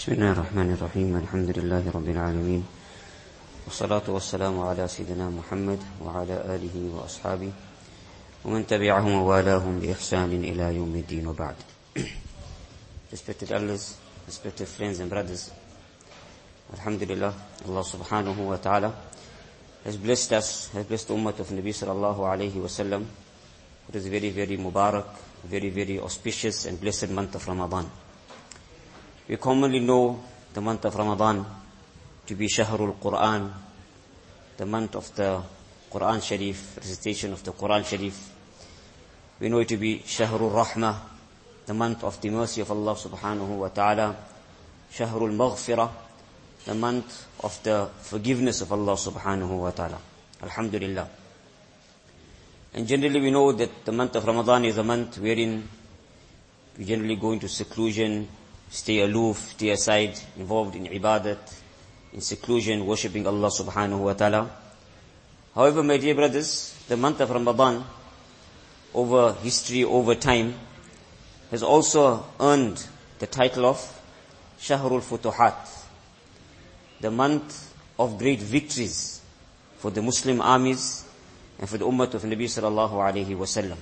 بسم الله الرحمن الرحيم الحمد لله رب العالمين والصلاة والسلام على سيدنا محمد وعلى آله وأصحابه ومن تبعهم ووالاهم بإحسان إلى يوم الدين وبعد. Respected elders, respected friends and brothers, Alhamdulillah, Allah subhanahu wa ta'ala has blessed us, has blessed the ummah of Nabi sallallahu alayhi wa sallam with this very, very Mubarak, very, very auspicious and blessed month of Ramadan. We commonly know the month of Ramadan to be Shahrul Quran, the month of the Quran Sharif, recitation of the Quran Sharif. We know it to be Shahrul Rahmah, the month of the mercy of Allah subhanahu wa ta'ala, Shahrul Maghfirah, the month of the forgiveness of Allah subhanahu wa ta'ala. Alhamdulillah. And generally we know that the month of Ramadan is a month wherein we generally go into seclusion, stay aloof, stay aside, involved in ibadat, in seclusion, worshipping Allah subhanahu wa ta'ala. However, my dear brothers, the month of Ramadan, over history, over time, has also earned the title of Shahrul Futuhat, the month of great victories for the Muslim armies and for the ummah of Nabi sallallahu alayhi wa sallam.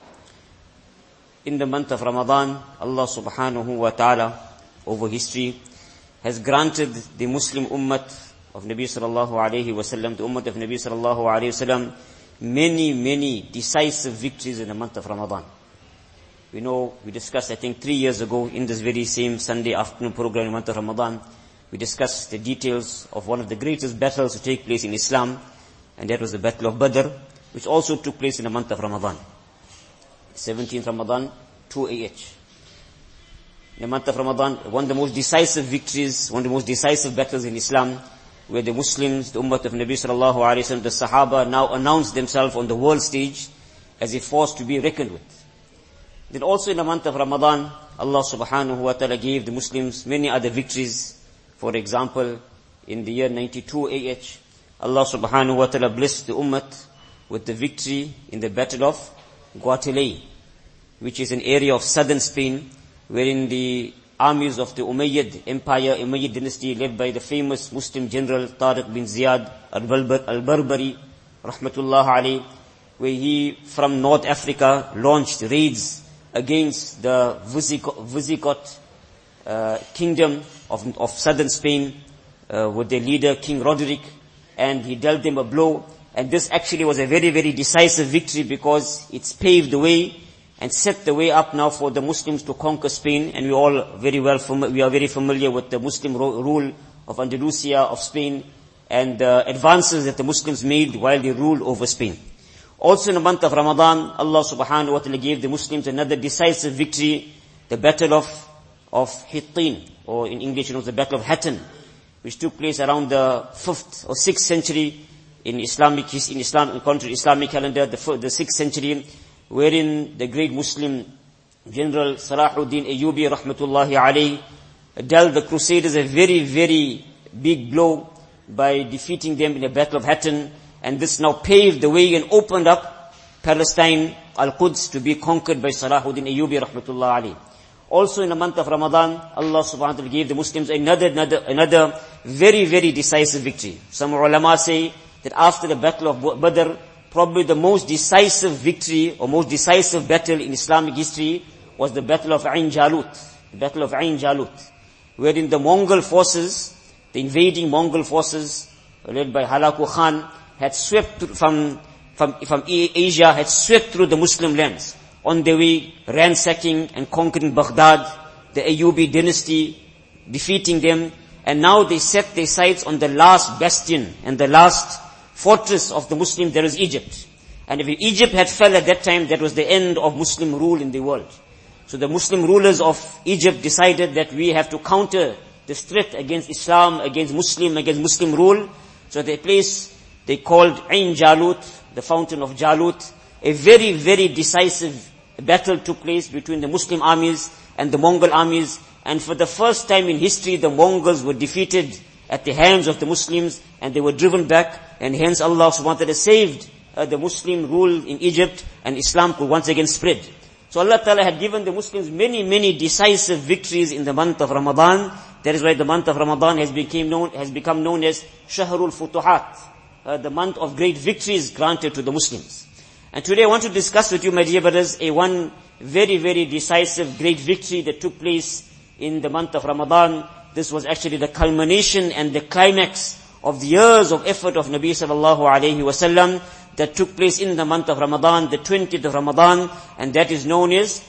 In the month of Ramadan, Allah subhanahu wa ta'ala, over history, has granted the Muslim ummah of Nabi sallallahu alayhi wa sallam, the ummah of Nabi sallallahu alayhi wa sallam, many decisive victories in the month of Ramadan. We know, we discussed, I think 3 years ago, in this very same Sunday afternoon program in the month of Ramadan, we discussed the details of one of the greatest battles to take place in Islam, and that was the Battle of Badr, which also took place in the month of Ramadan. 17th Ramadan, 2 AH. In the month of Ramadan, one of the most decisive victories, one of the most decisive battles in Islam, where the Muslims, the ummah of Nabi sallallahu alayhi wa sallam, the Sahaba now announced themselves on the world stage as a force to be reckoned with. Then also in the month of Ramadan, Allah subhanahu wa ta'ala gave the Muslims many other victories. For example, in the year 92 AH, Allah subhanahu wa ta'ala blessed the ummah with the victory in the Battle of Guatelai, which is an area of southern Spain, wherein the armies of the Umayyad Empire, Umayyad dynasty, led by the famous Muslim general Tariq bin Ziyad al-Barbari, rahmatullah alayh, where he, from North Africa, launched raids against the Visigoth kingdom of southern Spain, with their leader, King Roderick, and he dealt them a blow. And this actually was a very, very decisive victory, because it's paved the way and set the way up now for the Muslims to conquer Spain. And we are very familiar with the Muslim rule of Andalusia, of Spain, and the advances that the Muslims made while they ruled over Spain. Also in the month of Ramadan, Allah subhanahu wa ta'ala gave the Muslims another decisive victory, the Battle of Hittin, or in English it was the Battle of Hattin, which took place around the 5th or 6th century in Islamic, according to the Islamic calendar, the 6th century, wherein the great Muslim general Salahuddin Ayyubi rahmatullahi alayhi dealt the Crusaders a very, very big blow by defeating them in the Battle of Hattin, and this now paved the way and opened up Palestine, Al-Quds, to be conquered by Salahuddin Ayyubi rahmatullahi alayhi. Also in the month of Ramadan, Allah subhanahu wa ta'ala gave the Muslims another very, very decisive victory. Some ulama say that after the Battle of Badr, probably the most decisive victory or most decisive battle in Islamic history was the Battle of Ain Jalut. The Battle of Ain Jalut, wherein the Mongol forces, the invading Mongol forces, led by Halaku Khan, had swept from Asia, had swept through the Muslim lands, on their way ransacking and conquering Baghdad, the Ayyubi dynasty, defeating them, and now they set their sights on the last bastion and the last fortress of the Muslims, there is Egypt. And if Egypt had fell at that time, that was the end of Muslim rule in the world. So the Muslim rulers of Egypt decided that we have to counter the threat against Islam, against Muslim rule. So they called Ain Jalut, the fountain of Jalut. A very, very decisive battle took place between the Muslim armies and the Mongol armies. And for the first time in history, the Mongols were defeated at the hands of the Muslims, and they were driven back, and hence Allah subhanahu wa ta'ala saved the Muslim rule in Egypt, and Islam could once again spread. So Allah Ta'ala had given the Muslims many decisive victories in the month of Ramadan, That is why the month of Ramadan has become known as Shahrul Futuhat, the month of great victories granted to the Muslims. And today I want to discuss with you, my dear brothers, one very, very decisive great victory that took place in the month of Ramadan. This was actually the culmination and the climax of the years of effort of Nabi sallallahu alayhi wasallam that took place in the month of Ramadan, the 20th of Ramadan, and that is known as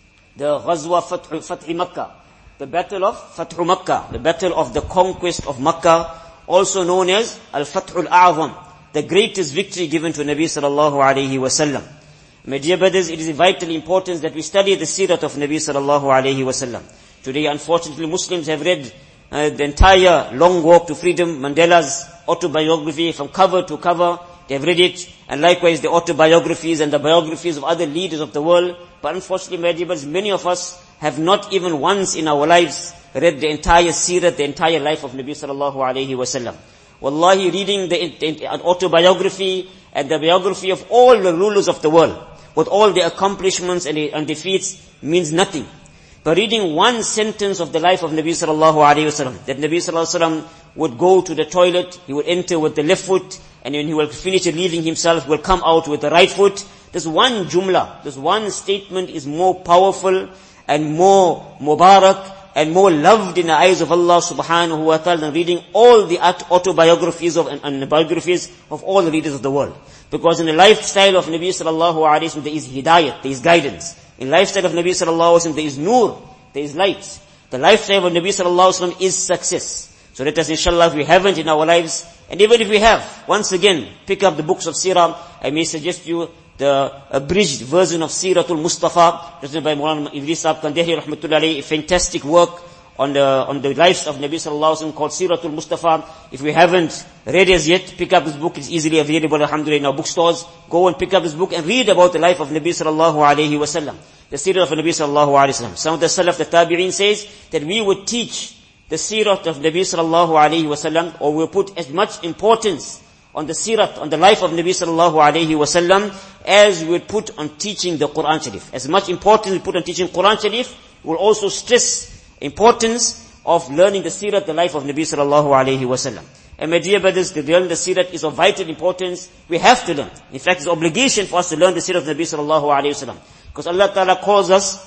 the Ghazwa Fath Makkah, the Battle of Fath Makkah, the Battle of the Conquest of Makkah, also known as Al-Fath Al-A'zam, the greatest victory given to Nabi sallallahu alayhi wasallam. My dear brothers, it is of vital importance that we study the seerat of Nabi sallallahu alayhi wasallam. Today, unfortunately, Muslims have read the entire Long Walk to Freedom, Mandela's autobiography from cover to cover. They have read it, and likewise the autobiographies and the biographies of other leaders of the world. But unfortunately, my dear brothers, many of us have not even once in our lives read the entire seerat, the entire life of Nabi sallallahu alayhi wasallam. Wallahi, reading the autobiography and the biography of all the rulers of the world, with all their accomplishments and defeats, means nothing. But reading one sentence of the life of Nabi sallallahu alayhi wasallam, that Nabi sallallahu alayhi wasallam would go to the toilet, he would enter with the left foot, and when he will finish relieving himself, will come out with the right foot. This one jumla, this one statement is more powerful and more mubarak and more loved in the eyes of Allah subhanahu wa ta'ala than reading all the autobiographies and biographies of all the leaders of the world. Because in the lifestyle of Nabi sallallahu alayhi wasallam there is hidayat, there is guidance. In the lifestyle of Nabi sallallahu alayhi wasallam there is nur, there is light. The lifestyle of Nabi sallallahu alayhi wasallam is success. So let us, inshallah, if we haven't in our lives, and even if we have, once again, pick up the books of Sirah. I may suggest you the abridged version of Siratul Mustafa, written by Maulana Idris Sahib Kandehi rahmatullahi alayhi, a fantastic work on the lives of Nabi sallallahu alaihi wasallam called Siratul Mustafa. If we haven't read as yet, pick up this book. It's easily available, alhamdulillah, in our bookstores. Go and pick up this book and read about the life of Nabi sallallahu alaihi wasallam, the Sirah of Nabi sallallahu alaihi wasallam. Some of the Salaf, the Tabi'in, says that we would teach the Sirah of Nabi sallallahu alaihi wasallam, or we'll put as much importance on the Sirat, on the life of Nabi sallallahu alaihi wasallam, as we would put on teaching the Quran Sharif. As much importance we put on teaching Quran Sharif, we'll also stress importance of learning the Sirat, the life of Nabi sallallahu alaihi wasallam. And my dear brothers, the learning the Sirat is of vital importance. We have to learn. In fact, it's an obligation for us to learn the Sirat of Nabi sallallahu alaihi wasallam. Because Allah Ta'ala calls us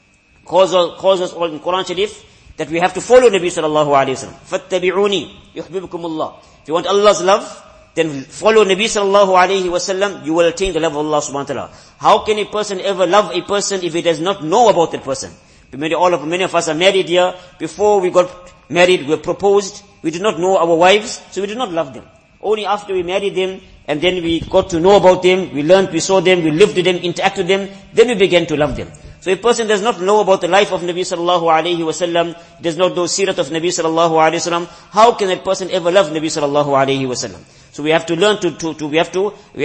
all in Quran Sharif that we have to follow Nabi sallallahu alaihi wasallam. Fattabi'uni yuhibbukumullah. If you want Allah's love, then follow Nabi sallallahu alayhi wasallam, you will attain the love of Allah subhanahu wa ta'ala. How can a person ever love a person if he does not know about that person? Many of us are married here. Before we got married, we were proposed. We did not know our wives, so we did not love them. Only after we married them, and then we got to know about them, we learned, we saw them, we lived with them, interacted with them, then we began to love them. So a person does not know about the life of Nabi sallallahu alayhi wasallam, does not know Sirat of Nabi sallallahu alayhi wasallam, how can that person ever love Nabi sallallahu alayhi wasallam? So we have to learn we have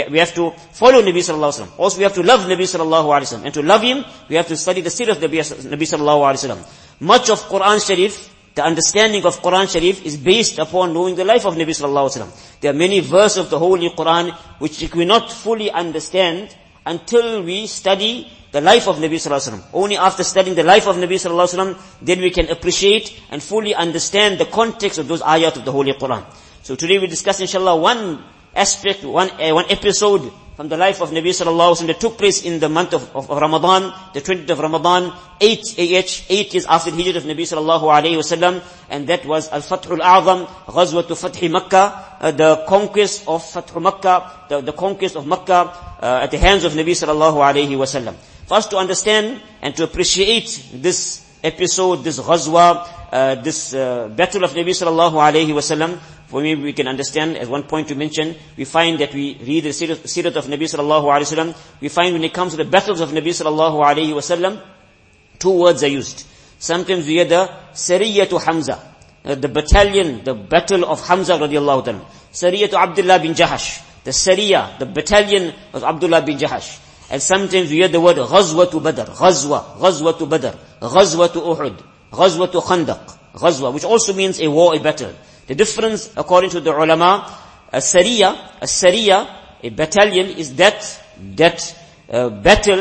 to follow Nabi sallallahu alayhi wasallam. Also we have to love Nabi sallallahu alayhi wasallam. And to love him, we have to study the Sirat of Nabi sallallahu alayhi wasallam. Much of Quran Sharif, the understanding of Quran Sharif is based upon knowing the life of Nabi sallallahu alayhi wasallam. There are many verses of the Holy Quran which we cannot fully understand until we study the life of Nabi sallallahu alaihi wasallam. Only after studying the life of Nabi sallallahu alaihi wasallam, then we can appreciate and fully understand the context of those ayat of the Holy Quran. So today we discuss, inshallah, one aspect, one episode from the life of Nabi sallallahu alaihi wasallam that took place in the month of Ramadan, the 20th of Ramadan, 8 years after the hijrah of Nabi sallallahu alaihi wasallam, and that was Al-Fath Al-A'zam, Ghazwat Fath Makkah, the conquest of Fath Makkah, the conquest of Makkah at the hands of Nabi sallallahu alaihi wasallam. For us to understand and to appreciate this episode, this Ghazwa, this battle of Nabi sallallahu alaihi wasallam, for me we can understand, as one point to mention, we find that we read the Sirat of Nabi sallallahu alaihi wasallam, we find when it comes to the battles of Nabi sallallahu alaihi wasallam, two words are used. Sometimes we hear the Sariyatu Hamza, the battalion, the battle of Hamza radiallahu ta'ala. Sariyatu Abdullah bin Jahash, the Sariya, the battalion of Abdullah bin Jahash. And sometimes we hear the word Ghazwatu Badr, Ghazwatu Badr, Ghazwatu Uhud, Ghazwatu Khandaq, Ghazwa, which also means a war, a battle. The difference, according to the ulama, a Sariya, a battalion is that battle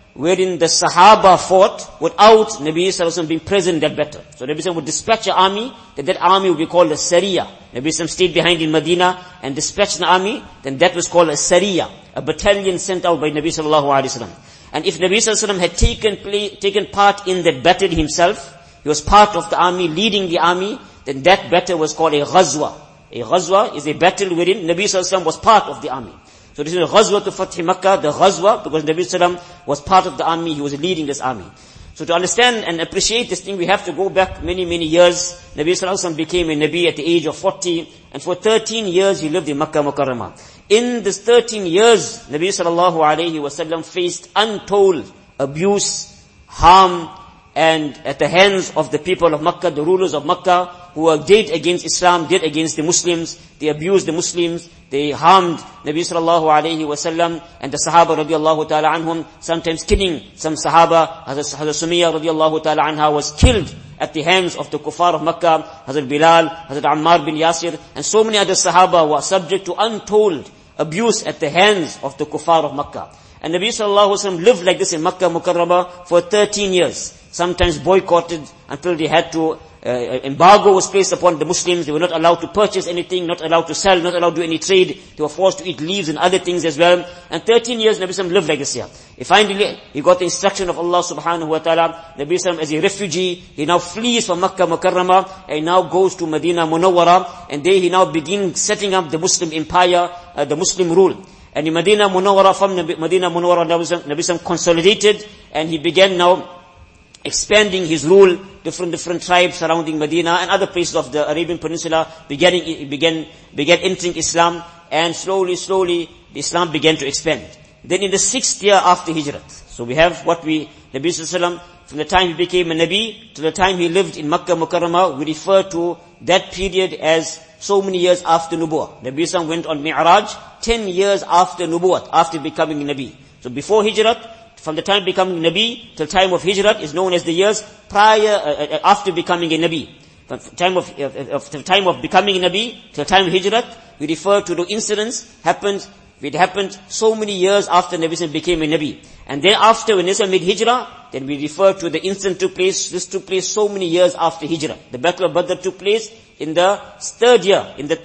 wherein the Sahaba fought without Nabi Sallallahu Alaihi Wasallam being present in that battle. So Nabi Sallallahu Alaihi Wasallam would dispatch an army, that army would be called a Sariya. Nabi Sallallahu Alaihi Wasallam stayed behind in Medina and dispatched an army, then that was called a Sariya, a battalion sent out by Nabi Sallallahu Alaihi Wasallam. And if Nabi Sallallahu Alaihi Wasallam had taken part in that battle himself, he was part of the army, leading the army, then that battle was called a Ghazwa. A Ghazwa is a battle wherein Nabi Sallallahu Alaihi Wasallam was part of the army. So this is a Ghazwa to Fath Makkah, the Ghazwa, because Nabi Sallallahu Alaihi Wasallam was part of the army, he was leading this army. So to understand and appreciate this thing, we have to go back many, many years. Nabi Sallallahu Alaihi Wasallam became a Nabi at the age of 40, and for 13 years he lived in Makkah Mukarramah. In this 13 years, Nabi Sallallahu Alaihi Wasallam faced untold abuse, harm, and at the hands of the people of Makkah, the rulers of Makkah, who were dead against Islam, dead against the Muslims. They abused the Muslims, they harmed Nabi Sallallahu Alaihi Wasallam and the Sahaba radiallahu ta'ala anhum, sometimes killing some Sahaba. Hazrat Sumayya radiallahu ta'ala anha was killed at the hands of the kuffar of Makkah. Hazrat Bilal, Hazrat Ammar bin Yasir, and so many other Sahaba were subject to untold abuse at the hands of the kuffar of Makkah. And Nabi Sallallahu Alaihi Wasallam lived like this in Makkah Mukarramah for 13 years. Sometimes boycotted until they had to, embargo was placed upon the Muslims. They were not allowed to purchase anything, not allowed to sell, not allowed to do any trade. They were forced to eat leaves and other things as well. And 13 years Nabi Sallallahu lived like this here. Finally, he got the instruction of Allah subhanahu wa ta'ala. Nabi Sallallahu as a refugee, he now flees from Makkah Mukarramah and now goes to Medina Munawwara. And there he now begins setting up the Muslim empire, the Muslim rule. And in Medina Munawwara, from Medina Munawwara, Nabi Sallallahu consolidated and he began now expanding his rule. Different tribes surrounding Medina and other places of the Arabian Peninsula began entering Islam, and slowly the Islam began to expand. Then in the 6th year after Hijrat, so we have Nabi Sallallahu, from the time he became a Nabi to the time he lived in Makkah Mukarramah, we refer to that period as so many years after Nubuwwah. Nabi Sallallahu went on Mi'raj 10 years after Nubuwwah, after becoming a Nabi. So before Hijrat, from the time becoming Nabi till time of Hijrat is known as the years prior, after becoming a Nabi. From the time of becoming a Nabi till time of Hijrat, we refer to the incidents it happened so many years after Nabi became a Nabi. And then after, when Nabi made Hijrah, then we refer to the incident this took place so many years after Hijrah. The Battle of Badr took place in the third year in the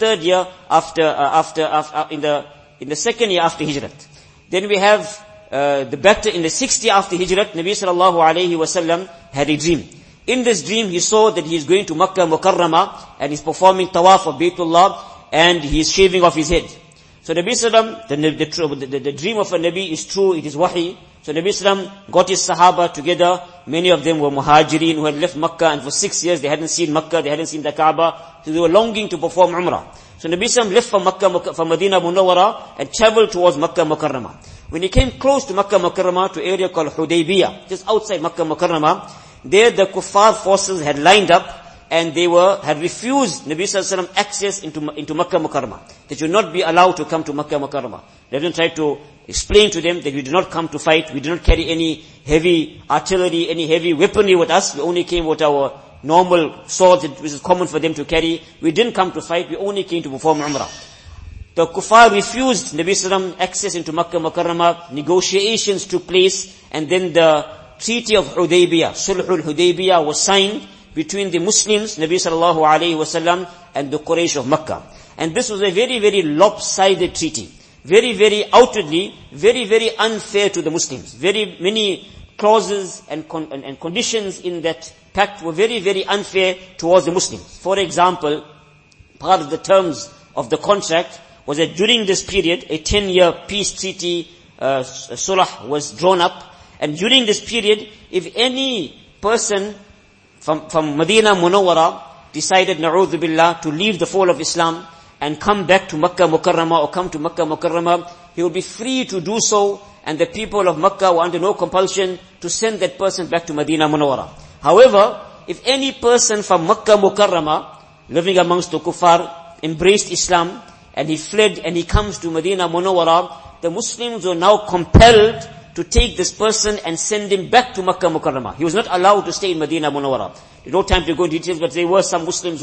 2nd year after Hijrat. Then we have the battle in the 6th year after Hijrat. Nabi Sallallahu Alaihi Wasallam had a dream. In this dream, he saw that he is going to Makkah Mukarramah and he's performing tawaf of Baytullah and he is shaving off his head. So Nabi Sallallahu, the dream of a Nabi is true, it is wahi. So Nabi Sallallahu got his Sahaba together. Many of them were Muhajirin who had left Makkah, and for 6 years they hadn't seen Makkah, they hadn't seen the Kaaba. So they were longing to perform Umrah. So Nabi Sallallahu left from Medina Munawwara and traveled towards Makkah Mukarramah. When he came close to Makkah Mukarramah, to an area called Hudaybiyah, just outside Makkah Mukarramah, there the kuffar forces had lined up and they had refused Nabi Sallallahu Alaihi Wasallam access into Makkah Mukarramah. They should not be allowed to come to Makkah Mukarramah. They didn't try to explain to them that we did not come to fight, we did not carry any heavy artillery, any heavy weaponry with us, we only came with our normal swords, which is common for them to carry. We didn't come to fight, we only came to perform Umrah. The kuffar refused Nabi Sallallahu Alaihi Wasallam access into Makkah Mukarramah. Negotiations took place, and then the Treaty of Hudaybiyah, Sulhul Hudaybiyah, was signed between the Muslims, Nabi Sallallahu Alaihi Wasallam, and the Quraysh of Makkah. And this was a very, very lopsided treaty. Very, very outwardly, very, very unfair to the Muslims. Very many clauses and conditions in that pact were very, very unfair towards the Muslims. For example, part of the terms of the contract was that during this period, a 10-year peace treaty, sulh, was drawn up. And during this period, if any person from Medina Munawwara decided, na'udhu billah, to leave the fold of Islam and come back to Makkah Mukarramah or come to Makkah Mukarramah, he would be free to do so, and the people of Makkah were under no compulsion to send that person back to Medina Munawwara. However, if any person from Makkah Mukarramah, living amongst the kuffar, embraced Islam, and he fled and he comes to Medina Munawwara, the Muslims were now compelled to take this person and send him back to Makkah Mukarramah. He was not allowed to stay in Medina Munawwara. There's no time to go into details, but there were some Muslims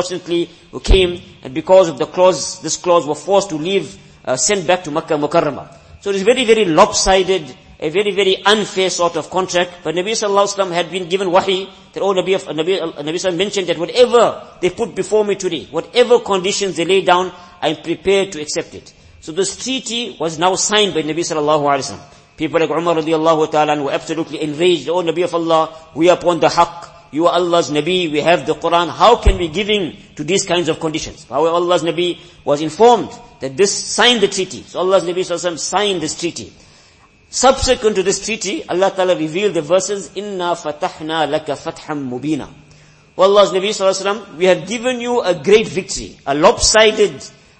who came, and because of this clause were forced to leave, sent back to Makkah Mukarramah. So it is very, very lopsided, a very, very unfair sort of contract. But Nabi sallallahu alaihi wasallam had been given wahi that, Nabi sallallahu alaihi wasallam mentioned that whatever they put before me today, whatever conditions they lay down, I am prepared to accept it. So this treaty was now signed by Nabi sallallahu alaihi wasallam. People like Umar radiallahu ta'ala were absolutely enraged. O Nabi of Allah, we are upon the haqq. You are Allah's Nabi, we have the Quran. How can we give in to these kinds of conditions? However, Allah's Nabi was informed that this signed the treaty. So Allah's Nabi sallallahu alaihi wasallam signed this treaty. Subsequent to this treaty, Allah Ta'ala revealed the verses, Inna fatahna laka fatham mubina. O Allah's Nabi sallallahu alaihi wasallam, we have given you a great victory, a lopsided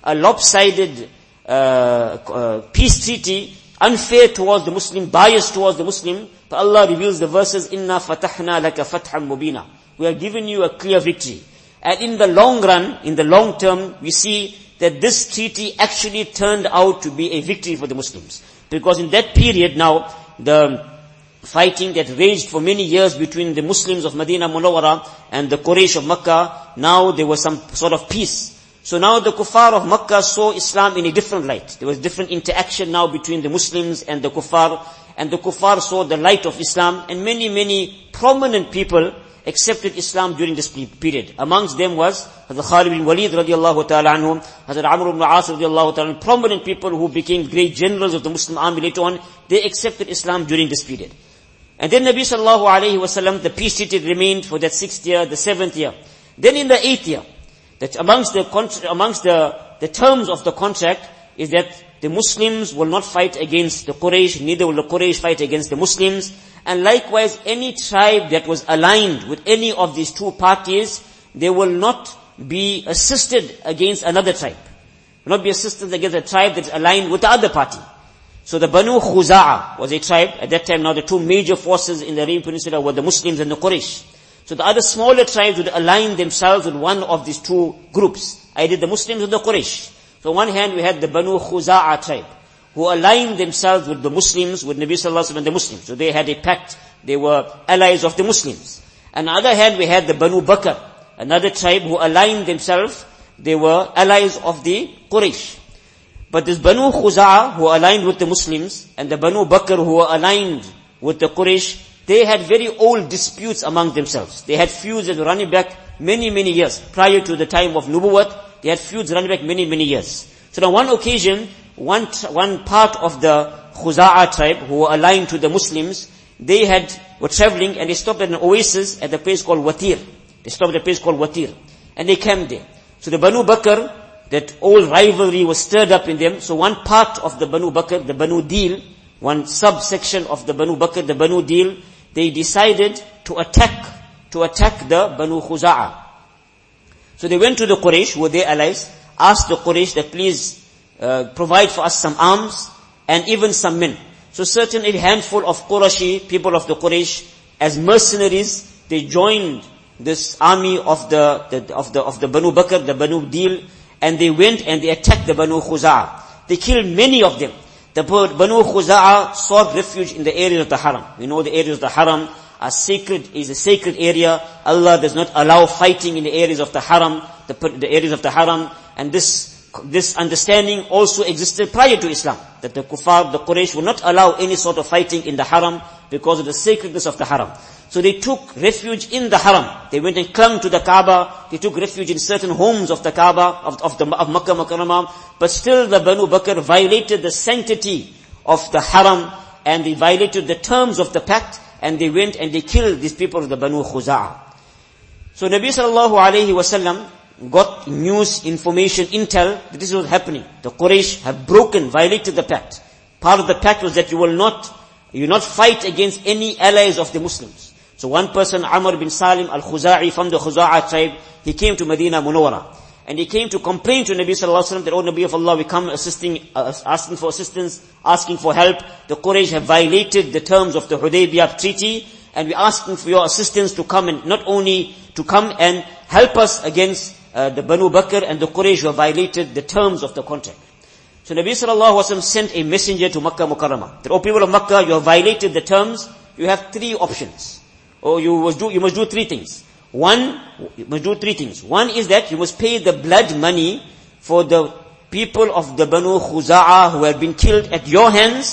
peace treaty, unfair towards the Muslim, biased towards the Muslim. But Allah reveals the verses, Inna fatahna laka fatham mubina. We have given you a clear victory. And in the long run, in the long term, we see that this treaty actually turned out to be a victory for the Muslims. Because in that period now, the fighting that raged for many years between the Muslims of Medina Munawwara and the Quraysh of Makkah, now there was some sort of peace. So now the kuffar of Makkah saw Islam in a different light. There was different interaction now between the Muslims and the kuffar. And the kuffar saw the light of Islam. And many, many prominent people accepted Islam during this period. Amongst them was Hazrat Khalid bin Walid radiallahu ta'ala anhum, Hazrat Amr ibn As radiallahu ta'ala anhum, prominent people who became great generals of the Muslim army later on. They accepted Islam during this period. And then Nabi sallallahu alayhi wasallam, the peace treaty remained for that 6th year, the 7th year. Then in the 8th year, that amongst the terms of the contract is that the Muslims will not fight against the Quraysh, neither will the Quraysh fight against the Muslims. And likewise, any tribe that was aligned with any of these two parties, they will not be assisted against another tribe. Will not be assisted against a tribe that's aligned with the other party. So the Banu Khuza'a was a tribe. At that time now the two major forces in the Arabian Peninsula were the Muslims and the Quraysh. So the other smaller tribes would align themselves with one of these two groups, either the Muslims or the Quraysh. So on one hand we had the Banu Khuza'a tribe, who aligned themselves with the Muslims, with Nabi sallallahu alaihi wasallam and the Muslims. So they had a pact, they were allies of the Muslims. And on the other hand we had the Banu Bakr, another tribe who aligned themselves, they were allies of the Quraysh. But this Banu Khuza'a, who aligned with the Muslims, and the Banu Bakr, who were aligned with the Quraysh, they had very old disputes among themselves. They had feuds that were running back many, many years. Prior to the time of Nubuwwat, they had feuds running back many, many years. So on one occasion, one part of the Khuza'a tribe, who were aligned to the Muslims, were traveling and they stopped at an oasis at a place called Watir. They stopped at a place called Watir. And they camped there. So the Banu Bakr, that old rivalry was stirred up in them. So one part of the Banu Bakr, the Banu Dil, one subsection of the Banu Bakr, the Banu Dil, they decided to attack the Banu Khuza'a. So they went to the Quraysh, who were their allies, asked the Quraysh that please provide for us some arms and even some men. So certainly a handful of Qurashi, people of the Quraysh, as mercenaries, they joined this army of the Banu Bakr, the Banu Dil, and they went and they attacked the Banu Khuza'a. They killed many of them. The Banu Khuza'a sought refuge in the areas of the Haram. We know the areas of the Haram are sacred, is a sacred area. Allah does not allow fighting in the areas of the Haram, the areas of the Haram. And this understanding also existed prior to Islam, that the Kuffar, the Quraysh would not allow any sort of fighting in the Haram because of the sacredness of the Haram. So they took refuge in the Haram. They went and clung to the Kaaba. They took refuge in certain homes of the Kaaba, of Makkah Mukarramah. But still the Banu Bakr violated the sanctity of the Haram, and they violated the terms of the pact, and they went and they killed these people of the Banu Khuza'a. So Nabi sallallahu alayhi wasallam got news, information, intel that this was happening. The Quraysh have violated the pact. Part of the pact was that you will not fight against any allies of the Muslims. So one person, Amr bin Salim al-Khuza'i from the Khuza'a tribe, he came to Medina Munawwara. And he came to complain to Nabi sallallahu alaihi wasallam that, O Nabi of Allah, we come asking for assistance, asking for help. The Quraysh have violated the terms of the Hudaybiyah treaty, and we're asking for your assistance to come and not only to come and help us against the Banu Bakr and the Quraysh who have violated the terms of the contract. So Nabi sallallahu alaihi wasallam sent a messenger to Makkah Mukarramah. That, O people of Makkah, you have violated the terms. You have three options. Or you must do three things. One is that you must pay the blood money for the people of the Banu Khuza'a who have been killed at your hands,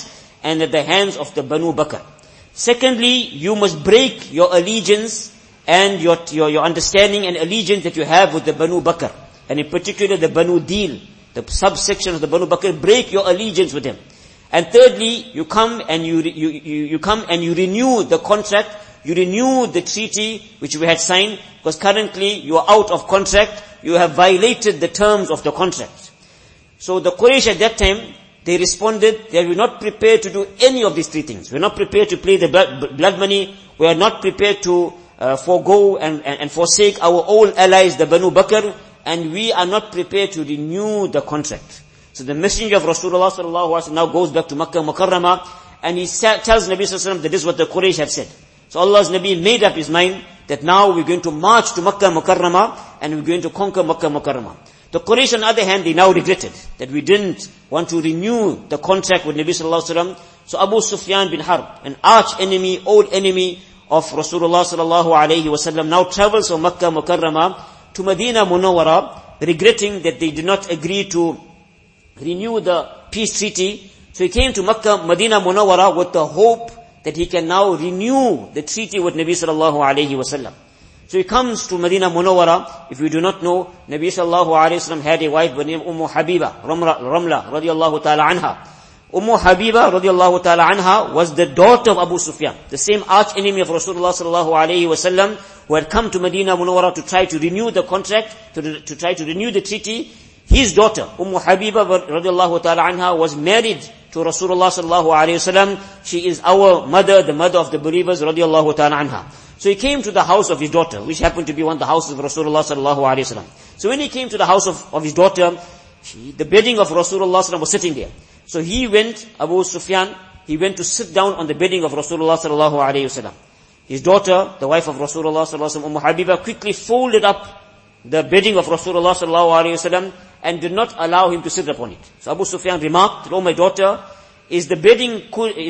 and at the hands of the Banu Bakr. Secondly, you must break your allegiance and your understanding and allegiance that you have with the Banu Bakr, and in particular the Banu Dil, the subsection of the Banu Bakr. Break your allegiance with them. And thirdly, you come and you come and you renew the contract, you renew the treaty which we had signed, because currently you are out of contract, you have violated the terms of the contract. So the Quraysh at that time, they responded, they were not prepared to do any of these three things. We are not prepared to pay the blood money, we are not prepared to forego and forsake our old allies, the Banu Bakr, and we are not prepared to renew the contract. So the messenger of Rasulullah sallallahu alaihi wasallam now goes back to Makkah Mukarramah, and he tells Nabi sallallahu alaihi wasallam that this is what the Quraysh have said. So Allah's Nabi made up his mind that now we're going to march to Makkah Mukarramah and we're going to conquer Makkah Mukarramah. The Quraysh on the other hand, they now regretted that we didn't want to renew the contract with Nabi sallallahu alaihi wasallam. So Abu Sufyan bin Harb, an arch enemy, old enemy of Rasulullah sallallahu alaihi wasallam, now travels from Makkah Mukarramah to Medina Munawwara, regretting that they did not agree to renew the peace treaty. So he came to Makkah, Medina Munawwara with the hope that he can now renew the treaty with Nabi sallallahu alaihi wasallam. So he comes to Medina Munawwara. If you do not know, Nabi sallallahu alaihi wasallam had a wife by the name Habiba, Ramla radiallahu ta'ala anha. Habiba radiallahu ta'ala anha was the daughter of Abu Sufyan, the same arch enemy of Rasulullah sallallahu alaihi wasallam, who had come to Medina Munawwara to try to renew the contract, to try to renew the treaty. His daughter, Habiba radiallahu ta'ala anha, was married to Rasulullah sallallahu alayhi wasallam. She is our mother, the mother of the believers radiallahu ta'ala anha. So he came to the house of his daughter, which happened to be one of the houses of Rasulullah sallallahu alayhi wasallam. So when he came to the house of his daughter, the bedding of Rasulullah sallallahu was sitting there. So he went, Abu Sufyan, he went to sit down on the bedding of Rasulullah sallallahu alayhi wasallam. His daughter, the wife of Rasulullah sallallahu alayhi wasallam, Habiba, quickly folded up the bedding of Rasulullah sallallahu alayhi wasallam and did not allow him to sit upon it. So Abu Sufyan remarked, "Oh my daughter, is the bedding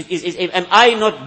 am I not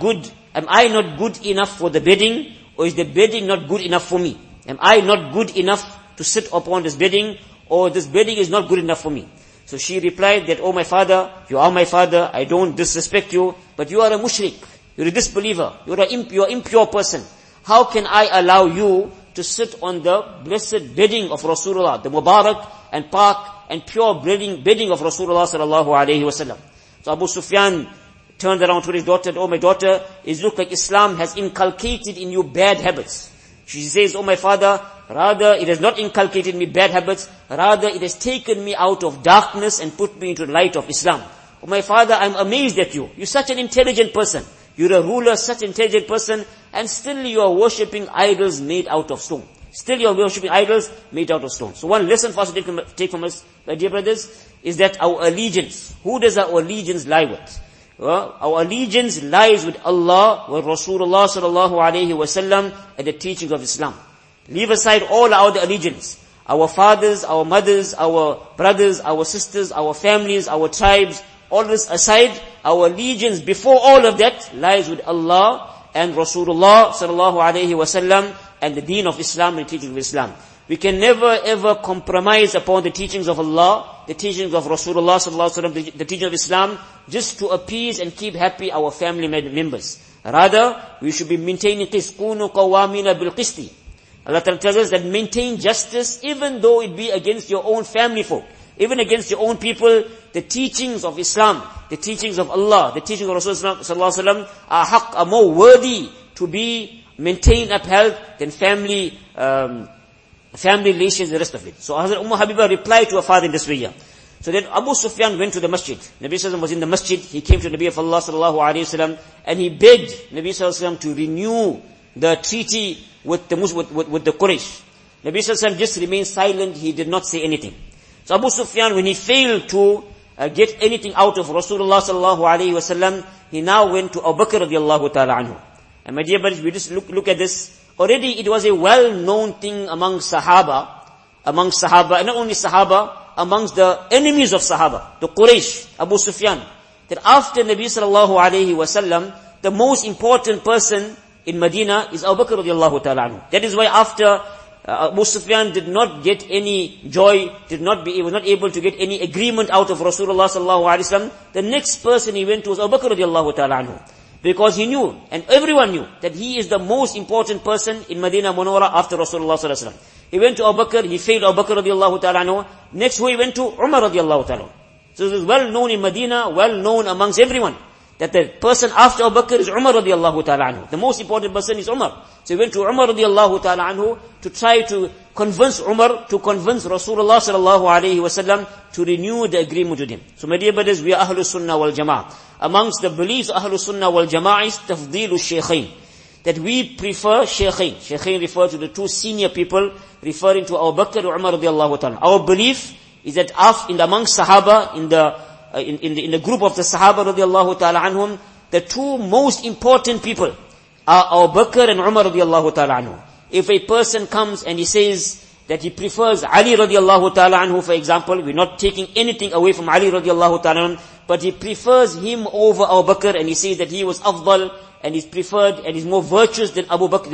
good enough for the bedding, or is the bedding not good enough for me? Am I not good enough to sit upon this bedding, or this bedding is not good enough for me?" So she replied that, "Oh my father, you are my father, I don't disrespect you, but you are a mushrik, you're a disbeliever, you're an impure person. How can I allow you to sit on the blessed bedding of Rasulullah, the Mubarak and Pak and pure bedding of Rasulullah sallallahu alayhi wasallam?" So Abu Sufyan turned around to his daughter, "Oh my daughter, it looks like Islam has inculcated in you bad habits." She says, "Oh my father, rather it has not inculcated in me bad habits, rather it has taken me out of darkness and put me into the light of Islam. Oh my father, I'm amazed at you. You're such an intelligent person. You're a ruler, such an intelligent person, and still you are worshipping idols made out of stone. Still you are worshipping idols made out of stone." So one lesson for us to take from us, my dear brothers, is that our allegiance, who does our allegiance lie with? Well, our allegiance lies with Allah, with Rasulullah sallallahu alayhi wasallam, and the teachings of Islam. Leave aside all our other allegiance. Our fathers, our mothers, our brothers, our sisters, our families, our tribes, all this aside, our allegiance before all of that lies with Allah and Rasulullah sallallahu alayhi wasallam and the deen of Islam and the teachings of Islam. We can never ever compromise upon the teachings of Allah, the teachings of Rasulullah sallallahu alaihi wasallam, the teaching of Islam, just to appease and keep happy our family members. Rather, we should be maintaining qist, kunu qawamina bil qisti. Allah tells us that maintain justice even though it be against your own family folk, even against your own people. The teachings of Islam, the teachings of Allah, the teachings of Rasulullah sallallahu alaihi wasallam are haqq, are more worthy to be maintained, upheld than family relations, the rest of it. So Hazrat Habiba replied to her father in this way. So then Abu Sufyan went to the masjid. Nabi sallallahu alaihi wasallam was in the masjid. He came to Nabi of Allah sallallahu alaihi wasallam and he begged Nabi sallallahu alaihi wasallam to renew the treaty with the Quraysh. Nabi sallallahu alaihi wasallam just remained silent. He did not say anything. So Abu Sufyan, when he failed to get anything out of Rasulullah sallallahu alaihi wasallam, he now went to Abu Bakr radiallahu ta'ala anhu. And my dear brothers, we just look at this. Already it was a well-known thing among Sahaba, and not only Sahaba, amongst the enemies of Sahaba, the Quraysh, Abu Sufyan, that after Nabi sallallahu alayhi wasallam, the most important person in Medina is Abu Bakr radiallahu ta'ala anhu. That is why after Abu Sufyan did not get any joy, he was not able to get any agreement out of Rasulullah sallallahu alaihi wasallam. The next person he went to was Abu Bakr radiallahu ta'ala anhu. Because he knew, and everyone knew, that he is the most important person in Medina Munawwara after Rasulullah sallallahu alaihi wasallam. He went to Abu Bakr, he failed Abu Bakr radiallahu ta'ala anhu. Next who he went to? Umar radiallahu ta'ala. So this is well known in Medina, well known amongst everyone, that the person after Abu Bakr is Umar radiallahu ta'ala anhu. The most important person is Umar. So he went to Umar radiallahu ta'ala anhu to try to convince Umar, to convince Rasulullah sallallahu alayhi wasallam to renew the agreement with him. So my dear brothers, we are Ahlul Sunnah wal Jama'ah. Amongst the beliefs of Ahlul Sunnah wal Jama'ah is Tafdeelu Shaykhain. That we prefer Shaykhain. Shaykhain refer to the two senior people, referring to Abu Bakr and Umar radiallahu ta'ala. Our belief is that amongst Sahaba, in the group of the Sahaba radiallahu ta'ala anhum, the two most important people are Abu Bakr and Umar radiallahu ta'ala anhu. If a person comes and he says that he prefers Ali radiallahu ta'ala anhu, for example, we're not taking anything away from Ali radiallahu ta'ala anhu, but he prefers him over Abu Bakr, and he says that he was afdal, and he's preferred, and he's more virtuous than Abu Bakr,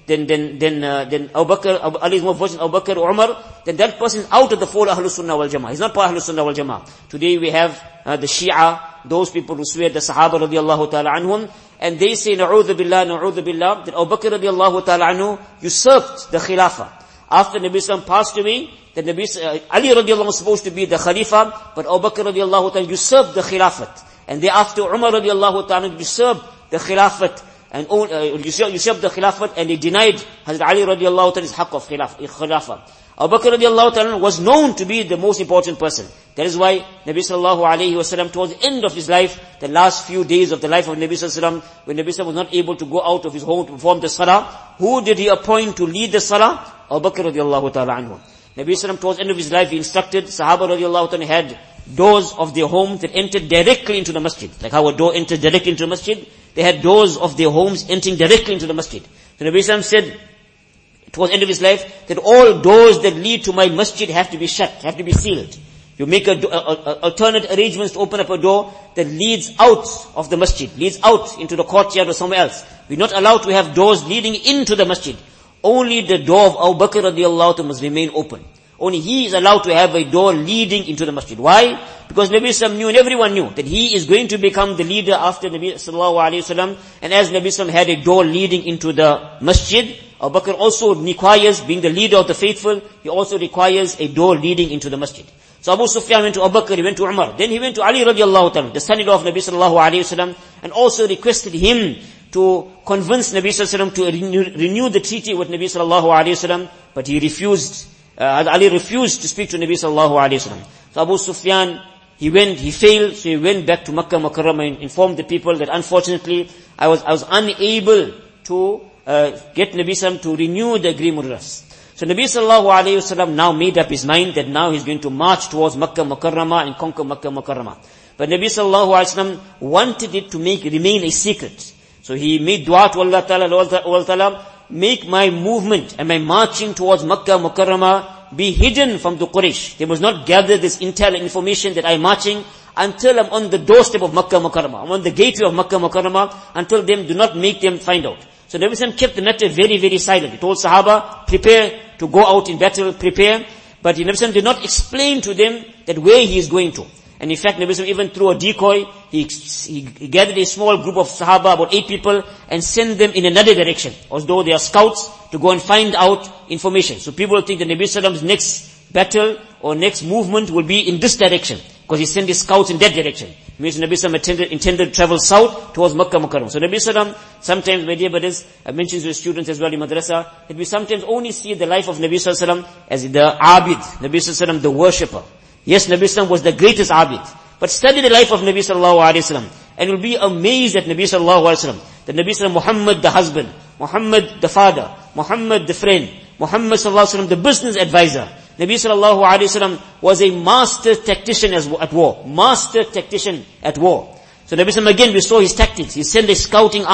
than Abu Bakr, Ali is more virtuous than Abu Bakr or Umar, then that person is out of the fold of Ahlus Sunnah wal Jama'ah. He's not part of Ahlus Sunnah wal Jama'ah. Today we have the Shia, those people who swear the Sahaba radiallahu ta'ala anhum, and they say, na'udhu billah, that Abu Bakr radiallahu ta'ala anhu usurped the Khilafah. After Nabi Sallam passed away, then Ali radiallahu anhu was supposed to be the Khalifa, but Abu Bakr radiallahu ta'ala usurped the Khilafat. And thereafter Umar radiallahu ta'ala usurped the Khilafat, and usurped the Khilafat, and they denied Hazrat Ali radiallahu ta'ala his haqq of Khilafah. Abu Bakr radiallahu ta'ala was known to be the most important person. That is why Nabi sallallahu alayhi wasallam, towards the end of his life, the last few days of the life of Nabi sallallahu alayhi wasallam, when Nabi sallallahu alayhi wasallam was not able to go out of his home to perform the salah, who did he appoint to lead the salah? Abu Bakr radiallahu ta'ala anhu. Nabi sallallahu alayhi wasallam, towards the end of his life, he instructed Sahaba radiallahu ta'ala had doors of their homes that entered directly into the masjid. Like how a door enters directly into the masjid, they had doors of their homes entering directly into the masjid. So Nabi sallallahu alayhi wasallam said, towards the end of his life, that all doors that lead to my masjid have to be shut, have to be sealed. You make alternate arrangements to open up a door that leads out of the masjid, leads out into the courtyard or somewhere else. We're not allowed to have doors leading into the masjid. Only the door of Abu Bakr radiallahu anhu must remain open. Only he is allowed to have a door leading into the masjid. Why? Because Nabi Sallam knew, and everyone knew, that he is going to become the leader after Nabi Sallallahu Alaihi Wasallam. And as Nabi Sallam had a door leading into the masjid, Abu Bakr also requires, being the leader of the faithful, he also requires a door leading into the masjid. So Abu Sufyan went to Abu Bakr, he went to Umar. Then he went to Ali radiallahu ta'ala, the son-in-law of Nabi Sallallahu Alaihi Wasallam, and also requested him to convince Nabi Sallallahu Alaihi Wasallam to renew the treaty with Nabi Sallallahu Alaihi Wasallam, but he refused. Ali refused to speak to Nabi Sallallahu Alaihi Wasallam. So Abu Sufyan, he failed, so he went back to Makkah Mukarramah and informed the people that unfortunately I was unable to get Nabi Sallam to renew the agreement with us. So Nabi Sallallahu Alaihi Wasallam now made up his mind that now he's going to march towards Makkah Mukarramah and conquer Makkah Mukarramah. But Nabi Sallallahu Alaihi Wasallam wanted it to remain a secret. So he made dua to Allah Ta'ala, make my movement and my marching towards Makkah Mukarramah be hidden from the Quraysh. They must not gather this intel and information that I'm marching until I'm on the doorstep of Makkah Mukarramah. I'm on the gateway of Makkah Mukarramah. Until then, do not make them find out. So Nabi Sallam kept the matter very, very silent. He told Sahaba, prepare to go out in battle, prepare. But Nabi Sallam did not explain to them that where he is going to. And in fact, Nabi Sallam even threw a decoy. He gathered a small group of Sahaba, about 8 people, and sent them in another direction, as though they are scouts, to go and find out information. So people think that Nabi Sallam's next battle or next movement will be in this direction, because he sent his scouts in that direction. It means Nabi Sallam intended to travel south towards Makkah Mukarramah. So Nabi Sallam, sometimes, my dear brothers, I mentioned to the students as well in madrasa, that we sometimes only see the life of Nabi Sallam as the abid, Nabi Sallam the worshipper. Yes, Nabi Sallam was the greatest abid. But study the life of Nabi Sallallahu Alaihi Wasallam, and you'll be amazed at Nabi Sallallahu Alaihi Wasallam. That Nabi Sallam, Muhammad the husband, Muhammad the father, Muhammad the friend, Muhammad Sallallahu Alaihi Wasallam the business advisor. Nabi Sallallahu Alaihi Wasallam was a master tactician at war. Master tactician at war. So Nabi Sallam, again, we saw his tactics. He sent a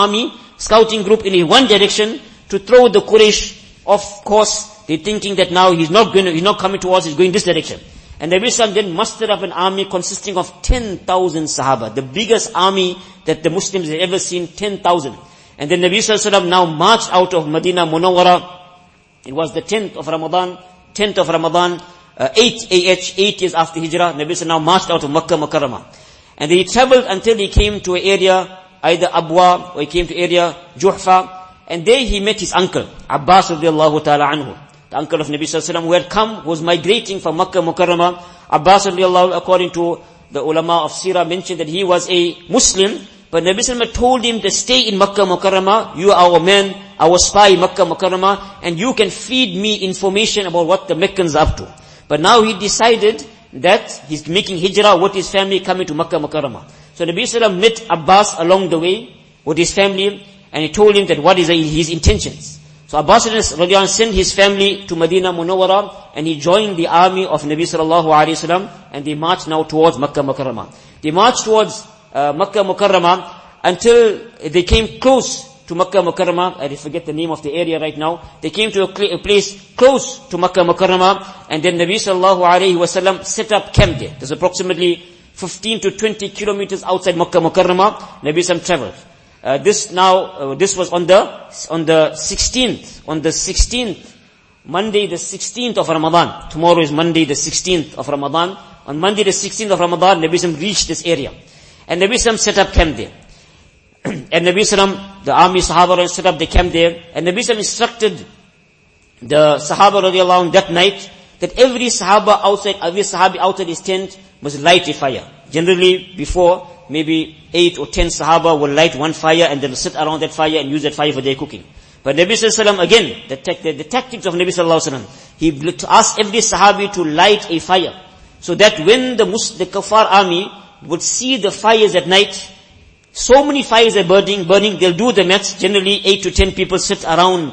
scouting group in one direction to throw the Quraysh off course. They're thinking that now he's not coming towards, he's going this direction. And Nabi Sallam then mustered up an army consisting of 10,000 Sahaba, the biggest army that the Muslims had ever seen, 10,000. And then Nabi Sallam now marched out of Medina Munawwara It was the 10th of Ramadan, 8 years after Hijrah. Nabi Sallallahu now marched out of Makkah Mukarramah. And he traveled until he came to an area, either Abwa, or he came to area Juhfa. And there he met his uncle, Abbas radiallahu ta'ala anhu. The uncle of Nabi Sallallahu Alaihi Wasallam, who had come, was migrating from Makkah Mukarramah. Abbas radiallahu, according to the ulama of Sirah, mentioned that he was a Muslim, but Nabi Sallallahu Alaihi Wasallam told him to stay in Makkah Mukarramah. You are our man, our spy in Makkah Mukarramah, and you can feed me information about what the Meccans are up to. But now he decided that he's making hijrah with his family, coming to Makkah Mukarramah. So Nabi Sallallahu Alaihi Wasallam met Abbas along the way with his family, and he told him that what is his intentions. So Abbas radiallahu anh sent his family to Medina Munawwara, and he joined the army of Nabi Sallallahu Alaihi Wasallam, and they marched now towards Makkah Mukarramah. They marched towards Makkah Mukarramah until they came close to Makkah Mukarramah. I forget the name of the area right now. They came to a place close to Makkah Mukarramah, and then Nabi Sallallahu Alaihi Wasallam set up camp there. There's approximately 15 to 20 kilometers outside Makkah Mukarramah. Nabi Sallallahu traveled. This was on the 16th, Monday the 16th of Ramadan. Tomorrow is Monday the 16th of Ramadan. On Monday the 16th of Ramadan, Nabi Sallallahu reached this area. And Nabi Sallallahu set up camp there. And Nabi Sallallahu, the army Sahaba set up the camp there. And Nabi Sallallahu instructed the Sahaba radiallahu anh that night that every Sahabi outside his tent must light a fire. Generally, before, maybe 8 or 10 Sahaba will light one fire and they'll sit around that fire and use that fire for their cooking. But Nabi Sallallahu Alaihi Wasallam, again, the tactics of Nabi Sallallahu Alaihi Wasallam, he asked every Sahabi to light a fire, so that when the Kuffar army would see the fires at night, so many fires are burning, they'll do the maths. Generally 8 to 10 people sit around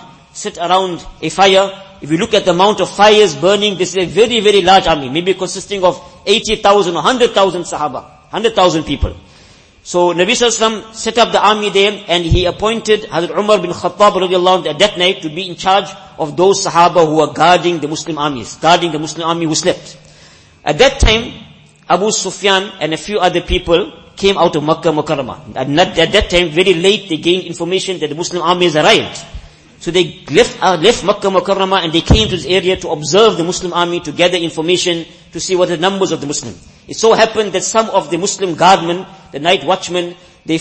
a fire. If you look at the amount of fires burning, this is a very, very large army, maybe consisting of 80,000 or 100,000 Sahaba, 100,000 people. So Nabi Sallallahu Alaihi Wasallam set up the army there, and he appointed Hazrat Umar bin Khattab radiallahu anh at that night to be in charge of those Sahaba who were guarding the Muslim army who slept. At that time, Abu Sufyan and a few other people came out of Makkah Mukarramah. At that time, very late, they gained information that the Muslim army has arrived. So they left Makkah Mukarramah, and they came to this area to observe the Muslim army, to gather information, to see what the numbers of the Muslim. It so happened that some of the Muslim guardmen, the night watchmen, they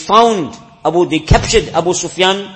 captured Abu Sufyan,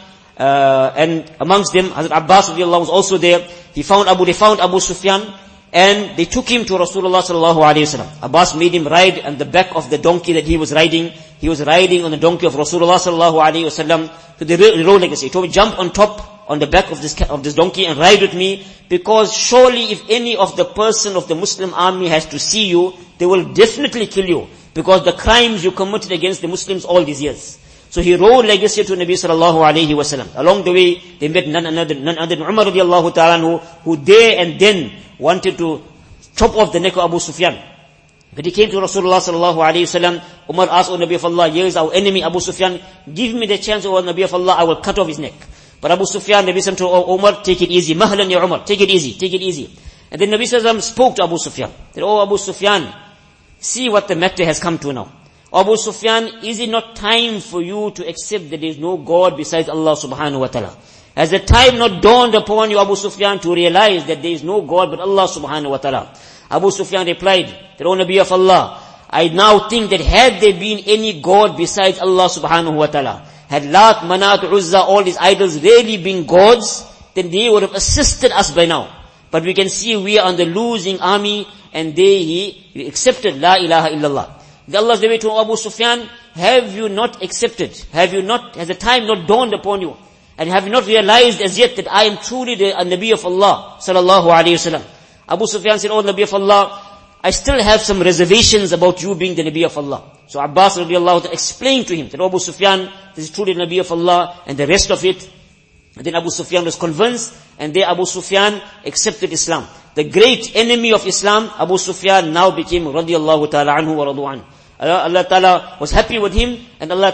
and amongst them, Hazrat Abbas radiallahu anh was also there. They found Abu Sufyan, and they took him to Rasulullah sallallahu alaihi wasallam. Abbas made him ride on the back of the donkey that he was riding. He was riding on the donkey of Rasulullah sallallahu alaihi wasallam. So they rode like this. He told me, jump on the back of this donkey and ride with me, because surely if any of the person of the Muslim army has to see you, they will definitely kill you, because the crimes you committed against the Muslims all these years. So he rode like this to Nabi sallallahu alaihi wasallam. Along the way, they met none other than Umar radiallahu ta'ala, who there and then wanted to chop off the neck of Abu Sufyan. When he came to Rasulullah sallallahu alaihi wasallam, Umar asked, O Nabi of Allah, here is our enemy Abu Sufyan, give me the chance, O Nabi of Allah, I will cut off his neck. But Abu Sufyan, Nabi sallallahu told Umar, take it easy, mahlan ya Umar, take it easy. And then Nabi sallallahu spoke to Abu Sufyan, that, oh Abu Sufyan, see what the matter has come to now. Abu Sufyan, is it not time for you to accept that there is no God besides Allah subhanahu wa ta'ala? Has the time not dawned upon you, Abu Sufyan, to realize that there is no God but Allah subhanahu wa ta'ala? Abu Sufyan replied, that, O Nabi of Allah, I now think that had there been any God besides Allah subhanahu wa ta'ala, had Lat, Manat, Uzza, all these idols really been gods, then they would have assisted us by now. But we can see we are on the losing army, and he accepted La ilaha illallah. Allah's way to Abu Sufyan, have you not accepted? Has the time not dawned upon you? And have you not realized as yet that I am truly the Nabi of Allah sallallahu alayhi wasallam? Abu Sufyan said, oh Nabi of Allah, I still have some reservations about you being the Nabi of Allah. So Abbas radiallahu ta'ala explained to him that, Abu Sufyan, this is truly the Nabi of Allah, and the rest of it. And then Abu Sufyan was convinced, and there Abu Sufyan accepted Islam. The great enemy of Islam, Abu Sufyan, now became radiallahu ta'ala anhu wa radu anhu. Allah Ta'ala was happy with him, and Allah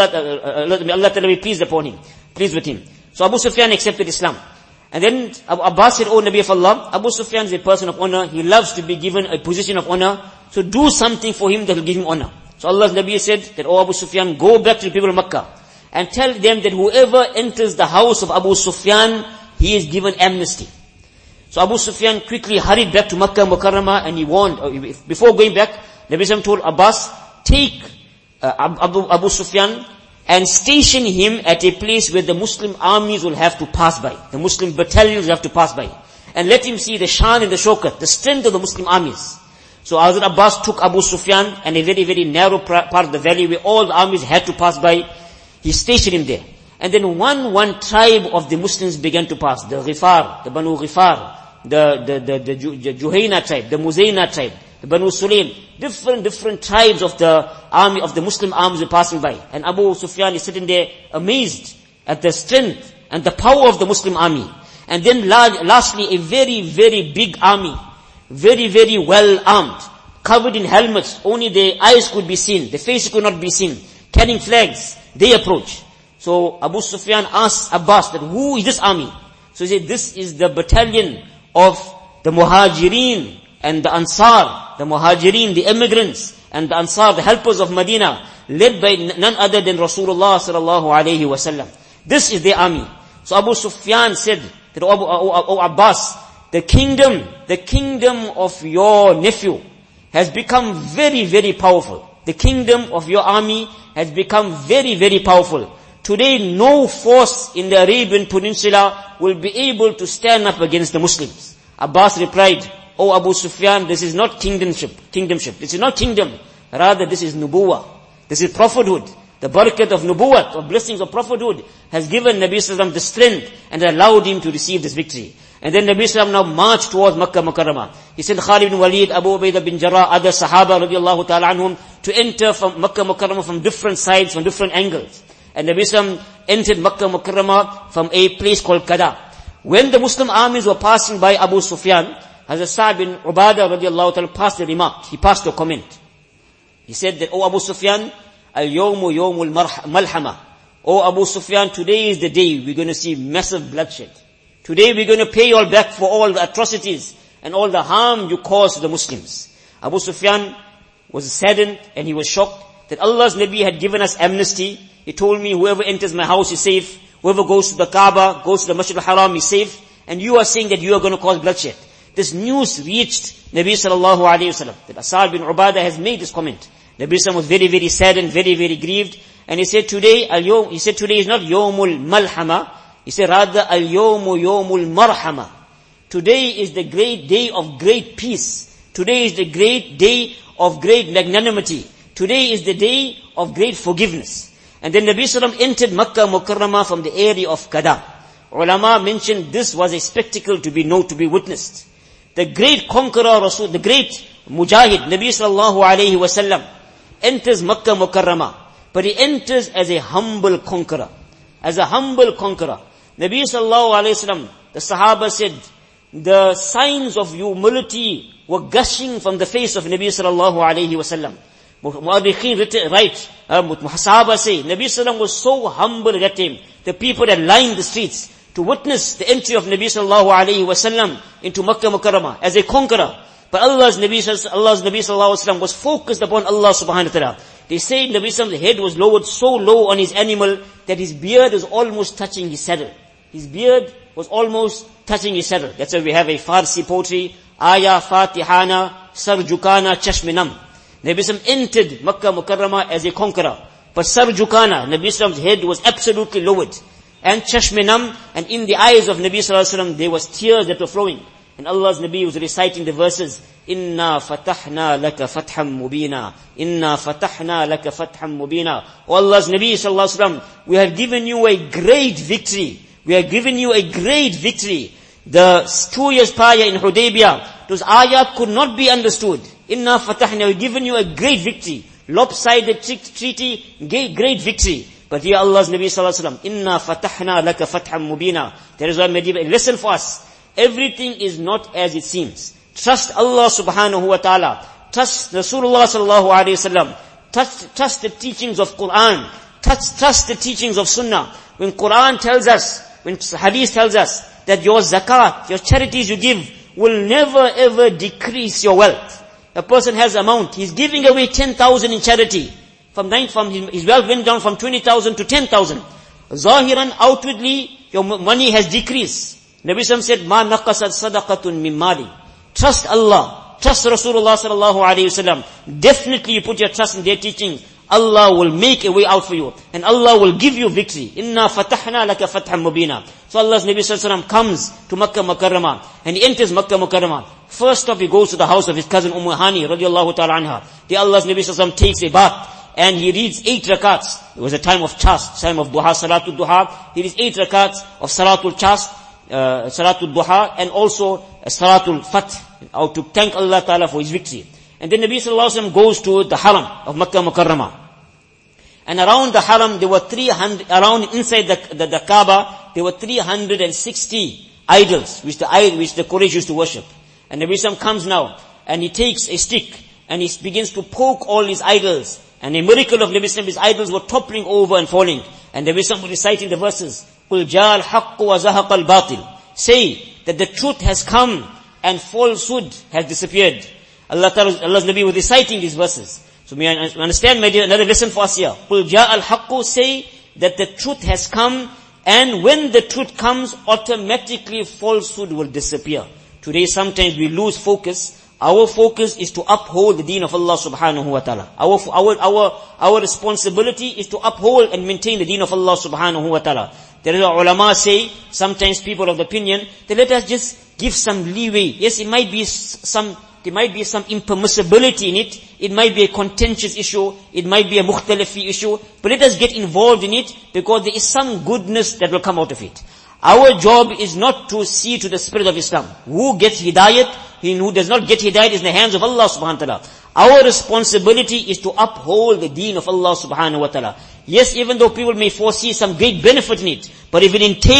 Ta'ala be pleased with him. So Abu Sufyan accepted Islam. And then Abbas said, oh Nabi of Allah, Abu Sufyan is a person of honor, he loves to be given a position of honor, so do something for him that will give him honor. So Allah's Nabi said that, oh Abu Sufyan, go back to the people of Makkah, and tell them that whoever enters the house of Abu Sufyan, he is given amnesty. So Abu Sufyan quickly hurried back to Makkah Mukarramah and he warned, before going back, Nabi Sallallahu told Abbas, take Abu Sufyan and station him at a place where the Muslim armies will have to pass by. The Muslim battalions will have to pass by. And let him see the shan and the shaukat, the strength of the Muslim armies. So Hazrat Abbas took Abu Sufyan and a very, very narrow part of the valley where all the armies had to pass by. He stationed him there. And then one tribe of the Muslims began to pass. The Ghifar, the Banu Ghifar, the Juhayna tribe, the Muzayna tribe, the Banu Sulaim, different tribes of the army, of the Muslim armies were passing by. And Abu Sufyan is sitting there amazed at the strength and the power of the Muslim army. And then lastly, a very, very big army, very, very well armed, covered in helmets, only their eyes could be seen, the face could not be seen, carrying flags, they approach. So Abu Sufyan asked Abbas that, who is this army? So he said, this is the battalion of the Muhajirin and the Ansar, the Muhajirin, the immigrants, and the Ansar, the helpers of Medina, led by none other than Rasulullah sallallahu alayhi wasallam. This is their army. So Abu Sufyan said that, O Abbas, the kingdom of your nephew has become very, very powerful. The kingdom of your army has become very, very powerful. Today, no force in the Arabian Peninsula will be able to stand up against the Muslims. Abbas replied, O Abu Sufyan, this is not kingdomship. This is not kingdom. Rather, this is nubuwah. This is prophethood. The barakat of nubuwwat, of blessings of prophethood, has given Nabi Sallallahu the strength and allowed him to receive this victory. And then Nabi Sallallahu now marched towards Makkah Mukarramah. He sent Khalid bin Walid, Abu Ubaidah bin Jarrah, other Sahaba radiallahu ta'ala anhum, to enter from Makkah Mukarramah from different sides, from different angles. And Nabi Sallallahu entered Makkah Mukarramah from a place called Kada. When the Muslim armies were passing by Abu Sufyan, Hazrat Sa'd bin Ubadah radiallahu ta'ala passed a remark. He passed a comment. He said that, O Abu Sufyan, Al-yawmu yawmul malhama. O Abu Sufyan, today is the day we're going to see massive bloodshed. Today we're going to pay you all back for all the atrocities and all the harm you caused to the Muslims. Abu Sufyan was saddened and he was shocked that Allah's Nabi had given us amnesty. He told me, whoever enters my house is safe. Whoever goes to the Kaaba, goes to the Masjid al-Haram is safe. And you are saying that you are going to cause bloodshed. This news reached Nabi sallallahu alayhi wa sallam, that Sa'd bin Ubadah has made this comment. Nabi sallallahu was very, very saddened, very, very grieved. And he said today is not yawmul malhama. He said rather al-yawmu yawmul marhama. Today is the great day of great peace. Today is the great day of great magnanimity. Today is the day of great forgiveness. And then Nabi sallallahu entered Makkah Mukarramah from the area of Kada. Ulama mentioned this was a spectacle to be witnessed. The great conqueror Rasul, the great mujahid, Nabi sallallahu alayhi wasallam, enters Makkah Mukarramah, but he enters as a humble conqueror. As a humble conqueror. Nabi sallallahu alayhi wasallam, the Sahaba said, the signs of humility were gushing from the face of Nabi sallallahu alayhi wasallam. Mu'arrikhin write, Sahaba say, Nabi sallallahu was so humble at him. The people that lined the streets to witness the entry of Nabi sallallahu alayhi wasallam into Makkah Mukarramah as a conqueror. But Allah's Nabi sallallahu alayhi wasallam was focused upon Allah subhanahu wa ta'ala. They say Nabi sallallahu head was lowered so low on his animal that his beard was almost touching his saddle. His beard was almost touching his saddle. That's why we have a Farsi poetry, Aya Fatihana Sarjukana Chashminam. Nabi sallallahu entered Makkah Mukarramah as a conqueror. But Sarjukana, Nabi sallallahu head was absolutely lowered. And Chashminam, and in the eyes of Nabi sallallahu alaihi wasallam there was tears that were flowing. And Allah's Nabi was reciting the verses, Inna fatahna laka fatham mubina. Inna fatahna laka fatham mubina. O Allah's Nabi sallallahu alaihi wasallam, we have given you a great victory. We have given you a great victory. The 2 years prior in Hudaybiyah, those ayat could not be understood. Inna fatahna, we have given you a great victory. Lopsided treaty, great victory. But here Allah's Nabi sallallahu alaihi wasallam, Inna fatahna laka fatham mubina. There is a lesson for us. Everything is not as it seems. Trust Allah subhanahu wa ta'ala. Trust Rasulullah sallallahu alayhi wasallam. Trust the teachings of Quran. Trust the teachings of Sunnah. When Quran tells us, when Hadith tells us that your zakat, your charities you give will never ever decrease your wealth. A person has amount, he's giving away 10,000 in charity. From his wealth went down from 20,000 to 10,000. Zahiran, outwardly, your money has decreased. Nabi Sallam said, Ma naqasat sadaqatun min mali. Trust Allah. Trust Rasulullah sallallahu alayhi wasallam. Definitely you put your trust in their teaching. Allah will make a way out for you. And Allah will give you victory. Inna fatahna laka fathan mubina. So Allah's Nabi sallallahu alayhi wasallam comes to Makkah Mukarramah. And he enters Makkah Mukarramah. First stop, he goes to the house of his cousin Hani radiallahu ta'ala anha. The Allah's Nabi sallallahu alayhi wasallam takes a bath. And he reads 8 rakats. It was a time of chast, time of duha, salatul duha. He reads 8 rakats of salatul chast, salatul duha, and also salatul fath, how to thank Allah Ta'ala for his victory. And then Nabi sallallahu alaihi wasallam goes to the haram of Makkah Mukarramah. And around the haram, there were 300, around inside the Kaaba, there were 360 idols, which the Quraysh used to worship. And Nabi sallallahu alaihi wasallam comes now, and he takes a stick, and he begins to poke all these idols. And a miracle of Nabi sallallahu alaihi wasallam, his idols were toppling over and falling. And Nabi sallallahu alaihi wasallam was reciting the verses, قُلْ جَاءَ الْحَقُّ وَزَهَقَ الْبَاطِلِ. Say that the truth has come and falsehood has disappeared. Allah's Nabi was reciting these verses. So may I understand, my dear, another lesson for us here. قُلْ جَاءَ الْحَقُّ. Say that the truth has come, and when the truth comes, automatically falsehood will disappear. Today sometimes we lose focus. Our focus is to uphold the deen of Allah subhanahu wa ta'ala. Our responsibility is to uphold and maintain the deen of Allah subhanahu wa ta'ala. There is a ulama say, sometimes people of the opinion, that let us just give some leeway. Yes, there might be some impermissibility in it. It might be a contentious issue. It might be a mukhtalifi issue. But let us get involved in it, because there is some goodness that will come out of it. Our job is not to see to the spirit of Islam. Who gets hidayat, who does not get hidayat is in the hands of Allah subhanahu wa ta'ala. Our responsibility is to uphold the deen of Allah subhanahu wa ta'ala. Yes, even though people may foresee some great benefit in it, but if it